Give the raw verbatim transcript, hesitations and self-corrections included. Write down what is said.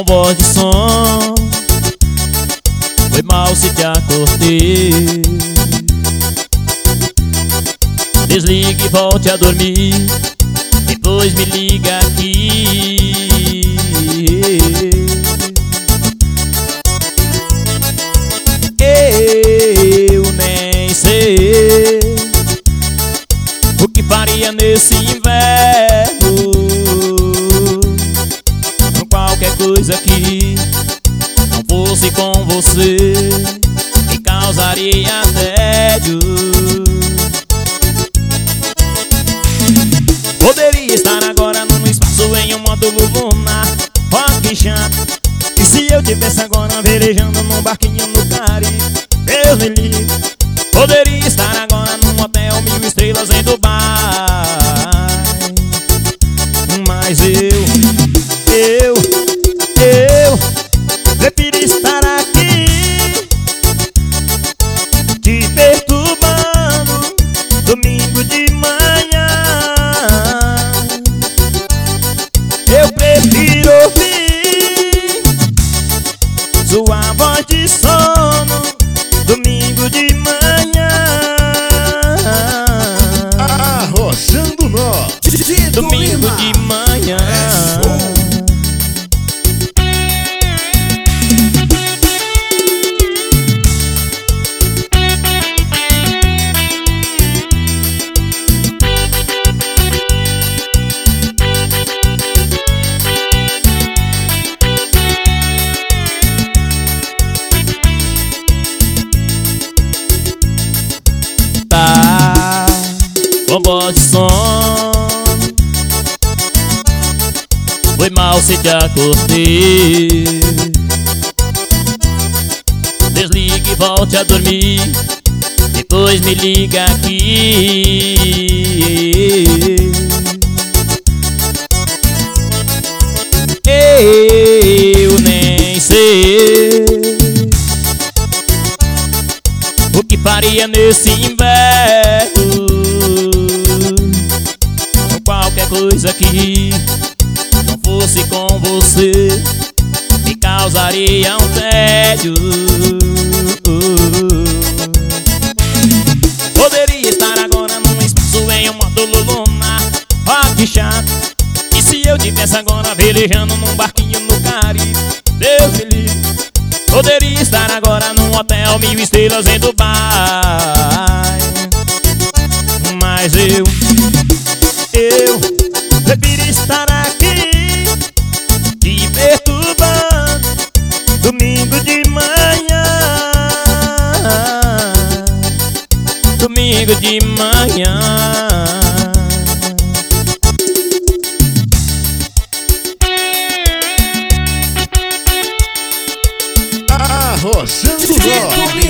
voz de som. Foi mal se te acordei. Desligue e volte a dormir, depois me liga aqui. Eu nem sei o que faria nesse inverno, com qualquer coisa que não fosse com você me causaria tédio. Poderia estar agora no espaço em um módulo lunar, rock chato. E se eu tivesse agora velejando num barquinho no Caribe, Deus me livre. Poderia estar agora num hotel mil estrelas em Dubai. Mas eu, eu, eu prefiro estar aqui te perturbando domingo de manhã. Eu prefiro ouvir sua voz de sono domingo de manhã. Arrochando nó Domingo de manhã. Tá com voz de som. Foi mal se te acordei. Desligue e volte a dormir, depois me liga aqui. Eu nem sei o que faria nesse inverno, com qualquer coisa que não fosse com você me causaria um tédio. Poderia estar agora num espaço em um módulo lunar, rock chato. E se eu tivesse agora velejando num barquinho no Caribe, Deus me livre. Poderia estar agora num hotel mil estrelas em Dubai. Mas eu, eu prefiro estar aqui te perturbando domingo de manhã. Domingo de manhã. Arrochando nó